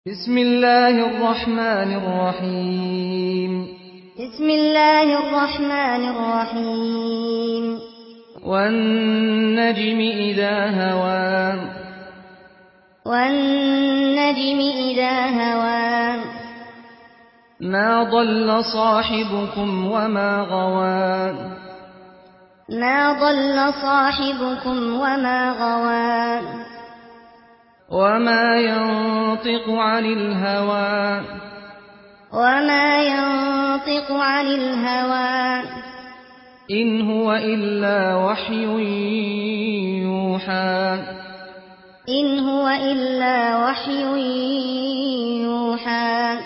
بسم الله الرحمن الرحيم بسم الله الرحمن الرحيم والنجم إذا هوى والنجم إذا هوى ما ضل صاحبكم وما غوى ما ضل صاحبكم وما غوى وما ينطق عن الهوى وما ينطق عن الهوى إن هو إلا وحي يوحى إن هو إلا وحي يوحى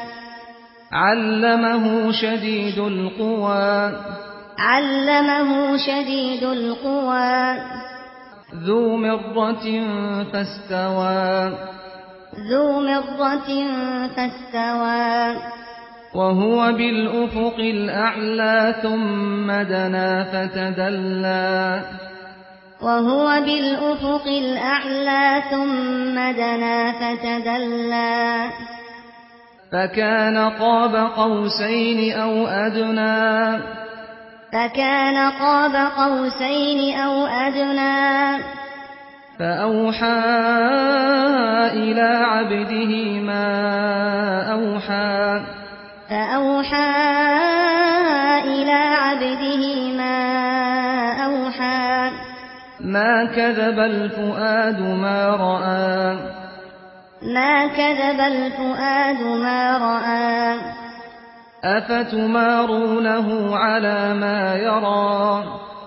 علمه شديد القوى علمه شديد القوى ذو مرة فاستوى ذو مرة فاستوى وهو بالأفق الأعلى ثم دنا فتدلى وهو بالأفق الأعلى ثم دنا فتدلى فكان قاب قوسين أو أدنى فكان قاب قوسين أو أدنى فأوحى إلى عبده ما أوحى فأوحى إلى عبده ما أوحى ما كذب الفؤاد ما رأى ما كذب الفؤاد ما رأى أفتمارونه على ما يرى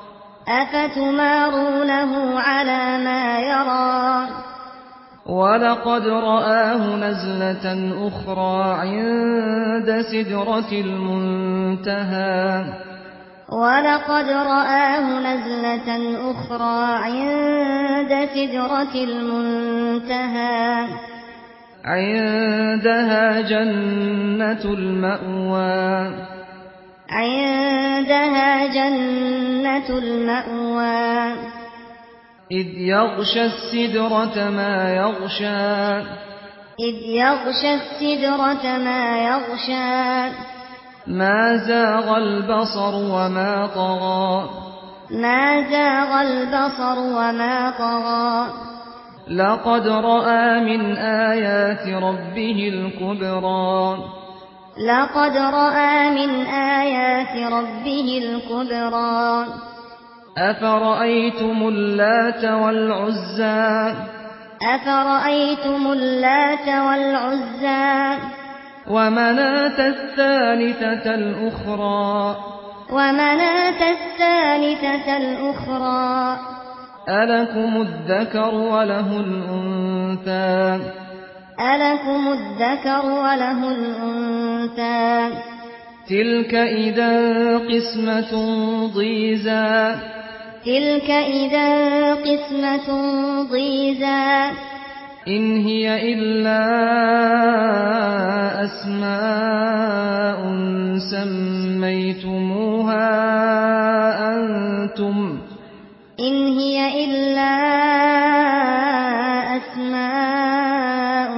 أفتمارونه على ما يرى ولقد رآه نزلة أخرى عند سدرة المنتهى ولقد رآه نزلة أخرى عند سدرة المنتهى عندها جنة المأوى عندها جنة المأوى إذ يغشى السدرة ما يغشى إذ يغشى السدرة ما يغشى ما زاغ البصر وما طغى ما زاغ البصر وما طغى لقد رأى من آيات ربه الكبرى لقد رأى من آيات ربه الكبرى أفرأيتم اللات والعزى أفرأيتم اللات والعزى ومناة الثالثة الأخرى ومناة الثالثة الأخرى ألكم الذكر وله الأنثى ألكم الذكر وله الأنثى تلك إذا قسمة ضيزى تلك إذا قسمة ضيزى إن هي إلا أسماء سميتموها أنتم إن هي إلا أسماء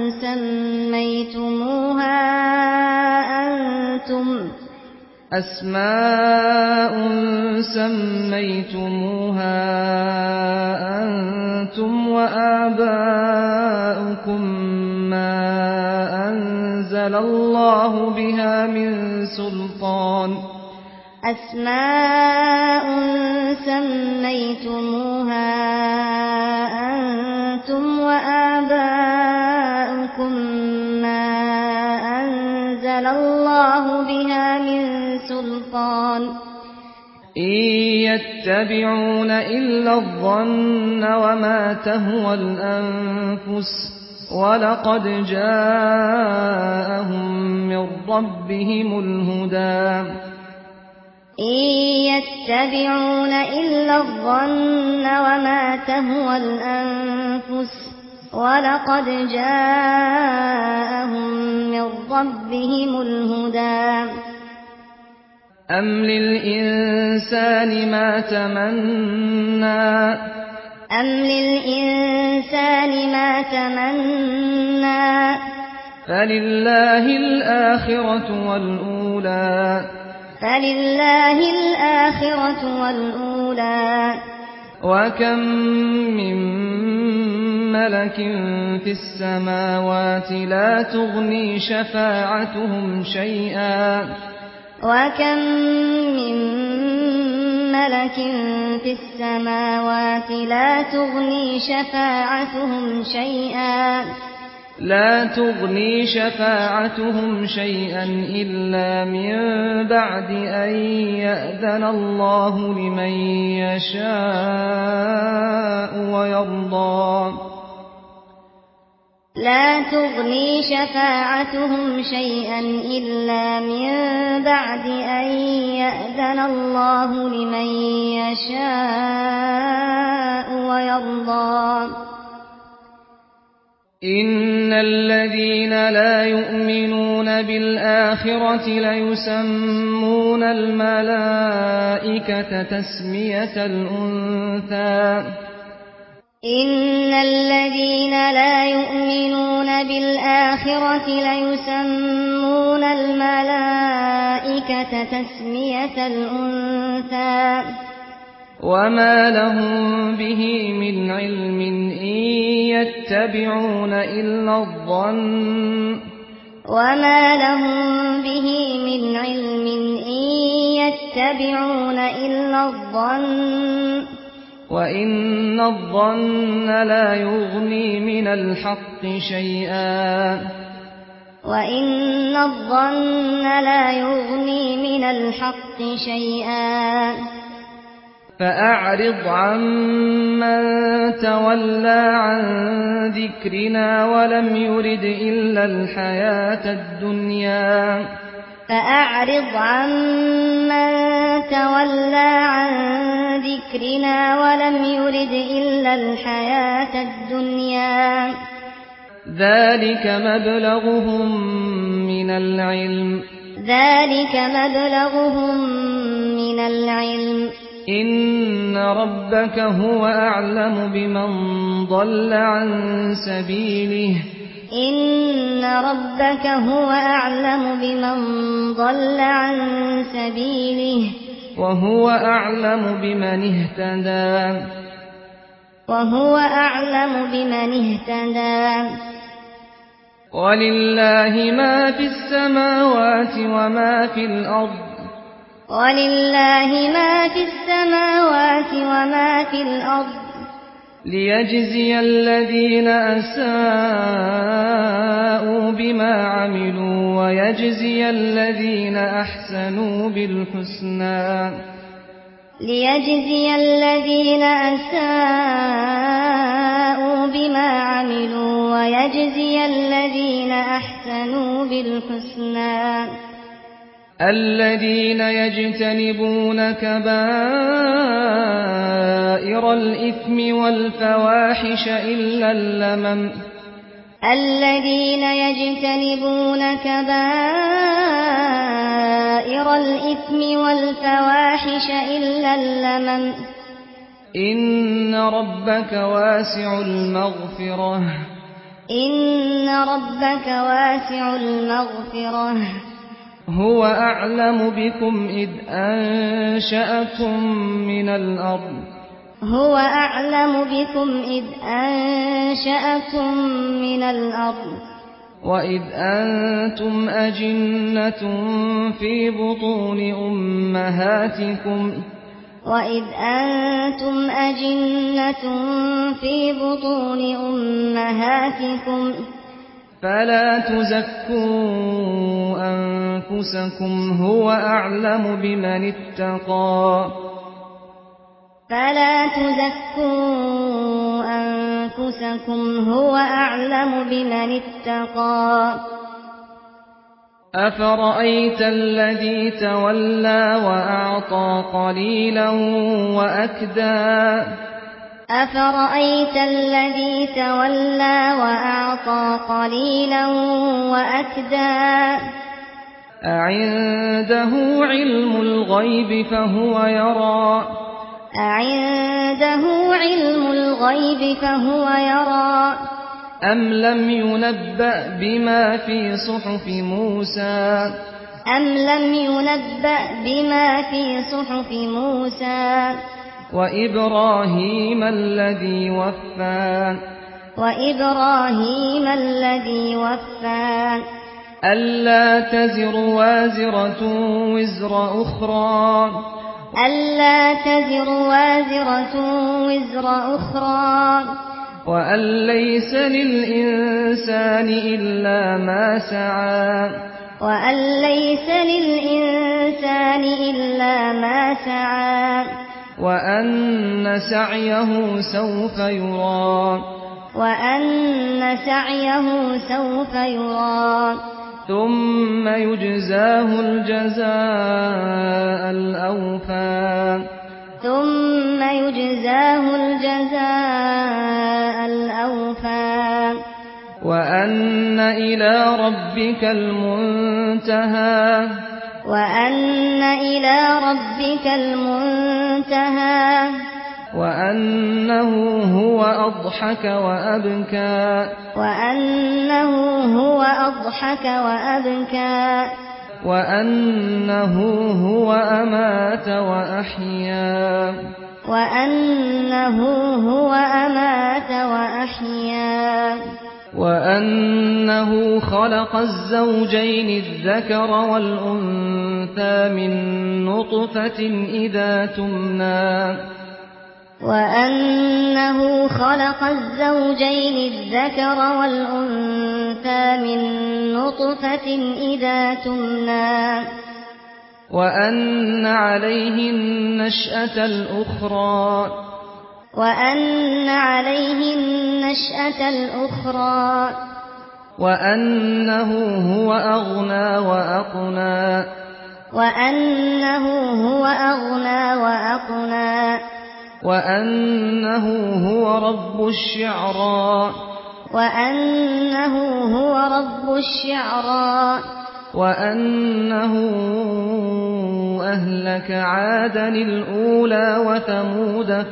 سميتموها أنتم وآباؤكم ما أنزل الله بها من سلطان أسماء سميتموها أنتم وآباؤكم ما أنزل الله بها من سلطان إن يتبعون إلا الظن وما تهوى الأنفس ولقد جاءهم من ربهم الهدى إن يتبعون إلا الظن وما تهوى الأنفس ولقد جاءهم من ربهم الهدى أم للإنسان ما تمنى أم للإنسان ما تمنى فلله الآخرة والأولى فلله الآخرة والأولى وكم من ملك في السماوات لا تغني شفاعتهم شيئا وكم من ملك في السماوات لا تغني شفاعتهم شيئا إلا من بعد أن يأذن الله لمن يشاء ويرضى لا تغني شفاعتهم شيئا إلا من بعد أن يأذن الله لمن يشاء ويرضى إن الذين لا يؤمنون بالآخرة ليسمون الملائكة تسمية الأنثى إن الذين لا يؤمنون بالآخرة ليسمون الملائكة تسمية الأنثى وما لهم به من علم إن يتبعون إلا الظن وما لهم به من علم إن يتبعون إلا الظن وإن الظن لا يغني من الحق شيئا وإن الظن لا يغني من الحق شيئا فأعرض عمن تولى عن ذكرنا ولم يرد إلا الحياة الدنيا فأعرض عمن تولى عن ذكرنا ولم يرد إلا الحياة الدنيا ذلك مبلغهم من العلم إن ربك هو أعلم بمن ضل عن سبيله إن ربك هو أعلم بمن ضل عن سبيله وهو أعلم بمن اهتدى ولله ما في السماوات وما في الأرض ليجزي الذين أساءوا بما عملوا ويجزي الذين أحسنوا بالحسنى الذين يجتنبون كبائر الإثم والفواحش إلا اللمم إن ربك واسع المغفرة هو أعلم بكم إذ أنشأكم من الأرض وإذ أنتم أجنة في بطون أمهاتكم فلا تزكوا أنفسكم هو أعلم بمن اتقى أفرأيت الذي تولى وأعطى قليلا وأكدى أعنده علم الغيب فهو يرى أم لم ينبأ بما في صحف موسى وإبراهيم الذي وفى ألا تزر وازرة وزر أخرى وأن ليس للإنسان إلا ما سعى وأن سعيه سوف يرى ثم يجزاه الجزاء الأوفى وأن إلى ربك المنتهى وأنه هو أضحك وأبكى وأنه هو أمات وأحيا وأنه خلق الزوجين الذكر والأنثى من نطفة إذا تمنى وأن عليه النشأة الأخرى وأنه هو أغنى وأقنى وأنه هو رب الشعرى وأنه أهلك عادا الأولى وثمود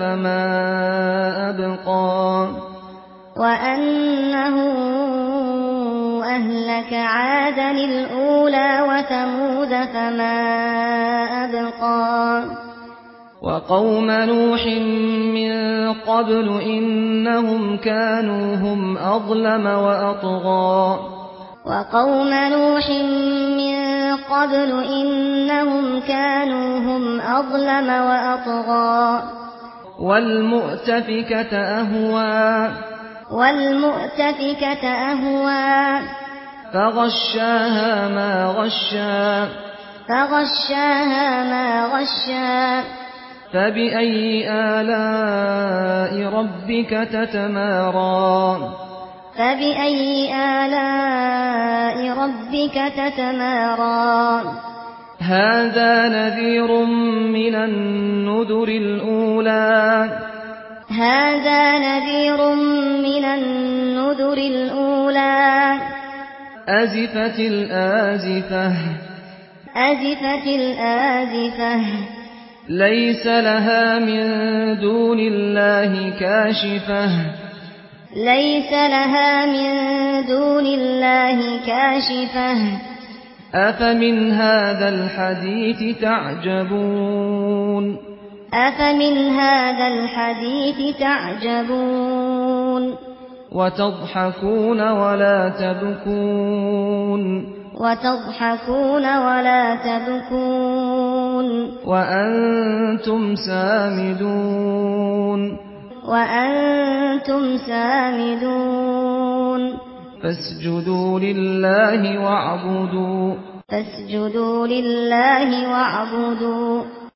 فما أبقى وقوم نوح من قبل إنهم كانوا هم أظلم وأطغى والمؤتفكة أهوى فغشاها ما غشى فبأي آلاء ربك تتمارى هذا نذير من النذر الأولى أزفت الآزفة ليس لها من دون الله كاشفة أفمن هذا الحديث تعجبون وتضحكون ولا تبكون وأنتم سامدون فاسجدوا لله واعبدوا